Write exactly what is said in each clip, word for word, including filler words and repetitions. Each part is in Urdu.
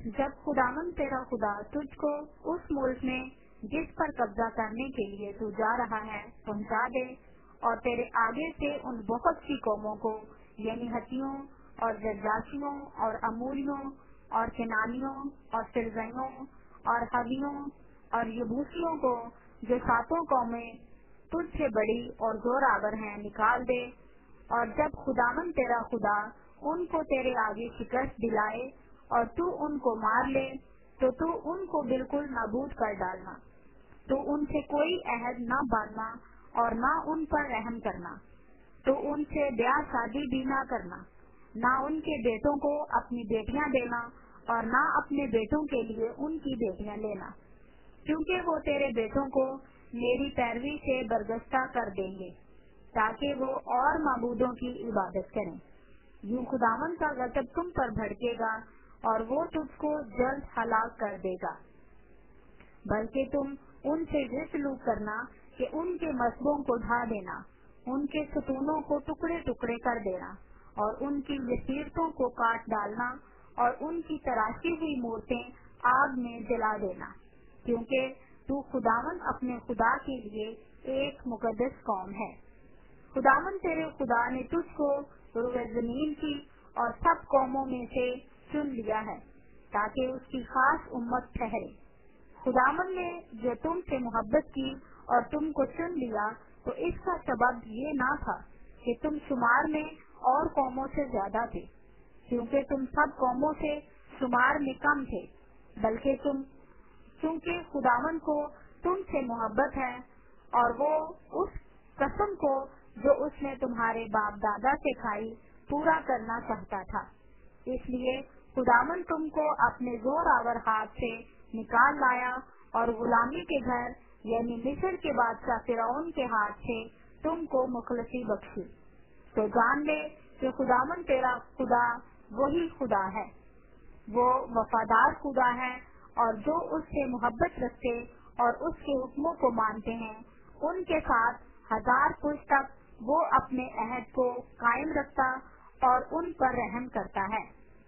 جب خداوند تیرا خدا تجھ کو اس ملک میں جس پر قبضہ کرنے کے لیے تو جا رہا ہے پہنچا دے، اور تیرے آگے سے ان بہت سی قوموں کو یعنی ہتھیوں اور جرجاشیوں اور اموریوں اور کنانیوں اور فرزیوں اور حویوں اور یبوسیوں کو جو ساتوں قومیں تجھ سے بڑی اور زور آور ہیں نکال دے، اور جب خداوند تیرا خدا ان کو تیرے آگے شکست دلائے اور تو ان کو مار لے تو تو ان کو بالکل نابود کر ڈالنا۔ تو ان سے کوئی عہد نہ باندھنا اور نہ ان پر رحم کرنا۔ تو ان سے بیاہ شادی بھی نہ کرنا، نہ ان کے بیٹوں کو اپنی بیٹیاں دینا اور نہ اپنے بیٹوں کے لیے ان کی بیٹیاں لینا، کیونکہ وہ تیرے بیٹوں کو میری پیروی سے برگشتہ کر دیں گے تاکہ وہ اور معبودوں کی عبادت کریں۔ یوں خداوند کا غضب تم پر بھڑکے گا اور وہ تجھ کو جلد ہلاک کر دے گا۔ بلکہ تم ان سے یہ سلوک کرنا کہ ان کے مذہبوں کو ڈھا دینا، ان کے ستونوں کو ٹکڑے ٹکڑے کر دینا اور ان کی جسیرتوں کو کاٹ ڈالنا اور ان کی تراشی ہوئی مورتیں آگ میں جلا دینا، کیونکہ تو خداوند اپنے خدا کے لیے ایک مقدس قوم ہے۔ خداوند تیرے خدا نے تجھ کو روئے زمین کی اور سب قوموں میں سے چن لیا ہے تاکہ اس کی خاص امت ٹھہرے۔ خداوند نے جو تم سے محبت کی اور تم کو چن لیا تو اس کا سبب یہ نہ تھا کہ تم شمار میں اور قوموں سے زیادہ تھے، کیونکہ تم سب قوموں سے شمار میں کم تھے، بلکہ تم کیونکہ خداوند کو تم سے محبت ہے اور وہ اس قسم کو جو اس نے تمہارے باپ دادا سے کھائی پورا کرنا چاہتا تھا۔ اس لیے خداوند تم کو اپنے زور آور ہاتھ سے نکال لایا اور غلامی کے گھر یعنی مصر کے بادشاہ فرعون کے ہاتھ سے تم کو مخلصی بخشی۔ تو جان لے کہ خداوند تیرا خدا وہی خدا ہے، وہ وفادار خدا ہے، اور جو اس سے محبت رکھتے اور اس کے حکموں کو مانتے ہیں ان کے ساتھ ہزار پشت تک وہ اپنے عہد کو قائم رکھتا اور ان پر رحم کرتا ہے،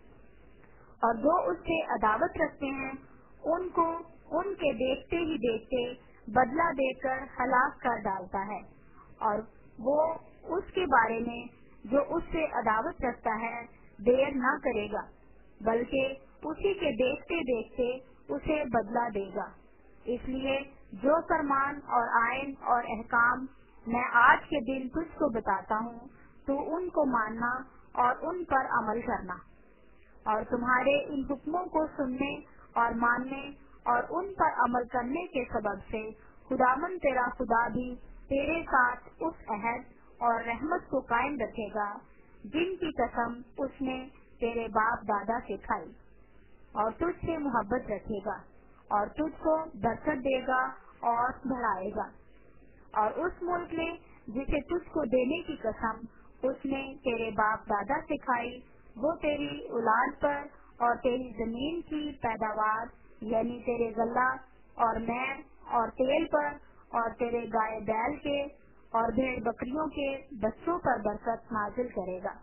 اور جو اس سے عداوت رکھتے ہیں ان کو ان کے دیکھتے ہی دیکھتے بدلہ دے کر ہلاک کر ڈالتا ہے، اور وہ اس کے بارے میں جو اس سے عداوت رکھتا ہے دیر نہ کرے گا، بلکہ اسی کے دیکھتے دیکھتے اسے بدلہ دے گا۔ اس لیے جو فرمان اور آئین اور احکام میں آج کے دن تجھ کو بتاتا ہوں تو ان کو ماننا اور ان پر عمل کرنا، اور تمہارے ان حکموں کو سننے اور ماننے اور ان پر عمل کرنے کے سبب سے خداوند تیرا خدا بھی تیرے ساتھ اس عہد اور رحمت کو قائم رکھے گا جن کی قسم اس نے تیرے باپ دادا سے کھائی، اور تجھ سے محبت رکھے گا اور تجھ کو برکت دے گا اور بڑھائے گا، اور اس ملک میں جسے تجھ کو دینے کی قسم اس نے تیرے باپ دادا سے کھائی وہ تیری اولاد پر اور تیری زمین کی پیداوار یعنی تیرے غلہ اور مے اور تیل پر اور تیرے گائے بیل کے اور بھیڑ بکریوں کے بچوں پر برکت نازل کرے گا۔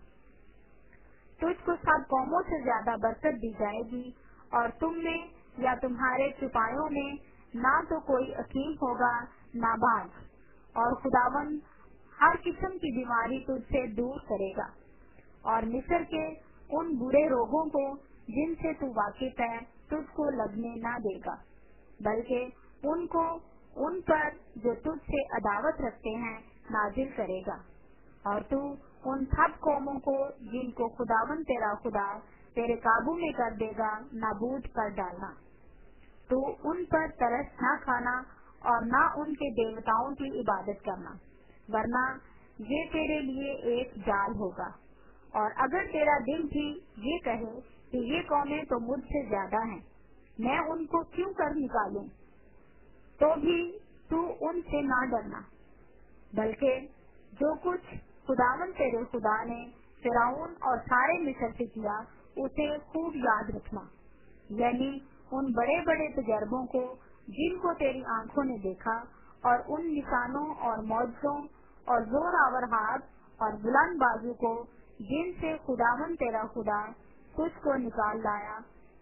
تجھ کو سب قوموں سے زیادہ برکت دی جائے گی، اور تم میں یا تمہارے سپاہیوں میں نہ تو کوئی حکیم ہوگا نہ باز، اور خداوند ہر قسم کی بیماری تجھ سے دور کرے گا، اور مصر کے ان برے روگوں کو جن سے تو واقف ہے تجھ کو لگنے نہ دے گا، بلکہ ان کو ان پر جو تجھ سے عداوت رکھتے ہیں نازل کرے گا، اور تو ان سب قوموں کو جن کو خداوند تیرا خدا تیرے قابو میں کر دے گا نابود کر ڈالنا۔ تو ان پر ترس نہ کھانا اور نہ ان کے دیوتاؤں کی عبادت کرنا، ورنہ یہ تیرے لیے ایک جال ہوگا۔ اور اگر تیرا دل بھی یہ کہے کہ یہ قومیں تو مجھ سے زیادہ ہیں، میں ان کو کیوں کر نکالوں، تو بھی تو ان سے نہ ڈرنا، بلکہ جو کچھ خداوند تیرے خدا نے فرعون اور سارے مصر سے کیا اسے خوب یاد رکھنا، یعنی ان بڑے بڑے تجربوں کو جن کو تیری آنکھوں نے دیکھا، اور ان نشانوں اور معجزوں اور زور آور ہاتھ اور بلند بازو کو جن سے خداوند تیرا خدا تجھ کو نکال لایا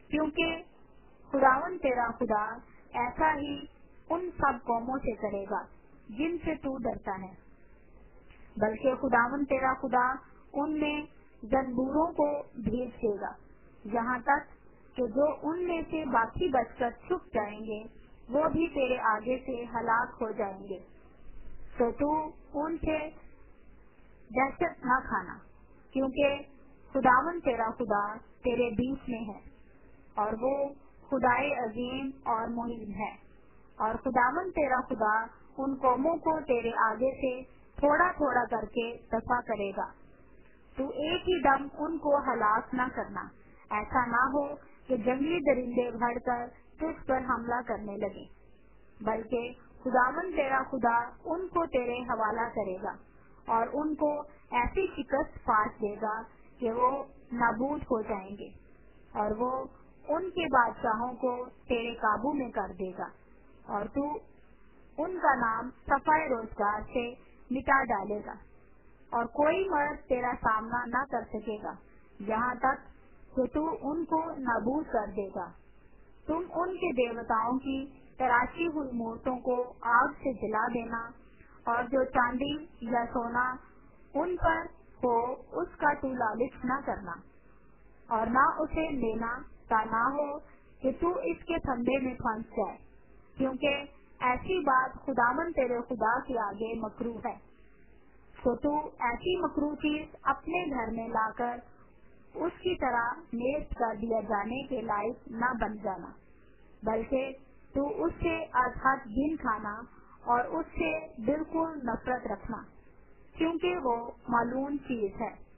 کیونکہ خداون تیرا خدا ایسا ہی ان سب قوموں سے کرے گا جن سے تو ڈرتا ہے، بلکہ خداون تیرا خدا ان میں زنبوروں کو بھیج دے گا، یہاں تک کہ جو ان میں سے باقی بچ کر چھپ جائیں گے وہ بھی تیرے آگے سے ہلاک ہو جائیں گے۔ تو تو ان سے دہشت نہ کھانا، کیونکہ خداون تیرا خدا تیرے بیچ میں ہے، اور وہ خدائے عظیم اور محیط ہے، اور خداون تیرا خدا ان قوموں کو تیرے آگے سے تھوڑا تھوڑا کر کے دفع کرے گا۔ تو ایک ہی دم ان کو ہلاک نہ کرنا، ایسا نہ ہو کہ جنگلی درندے بڑھ کر تجھ پر حملہ کرنے لگے، بلکہ خداون تیرا خدا ان کو تیرے حوالہ کرے گا اور ان کو ایسی شکست پاش دے گا کہ وہ نابود ہو جائیں گے، اور وہ ان کے بادشاہوں کو تیرے قابو میں کر دے گا، اور تو ان کا نام صفحہ روزگار سے مٹا ڈالے گا، اور کوئی مرد تیرا سامنا نہ کر سکے گا، یہاں تک کہ تو ان کو نابود کر دے گا۔ تم ان کے دیوتاؤں کی تراشی ہوئی مورتوں کو آگ سے جلا دینا، اور جو چاندی یا سونا ان پر ہو اس کا تو لالچ نہ کرنا، اور نہ اسے لینا، تا نہ ہو کہ تو اس کے پھندے میں پھنس جائے، کیونکہ ایسی بات خداوند تیرے خدا کے آگے مکروہ ہے۔ تو تو ایسی مکروہ چیز اپنے گھر میں لا کر اس کی طرح نیست کر دیا جانے کے لائق نہ بن جانا، بلکہ تو اس سے از حد گن کھانا اور اس سے بالکل نفرت رکھنا، کیونکہ وہ ملعون چیز ہے۔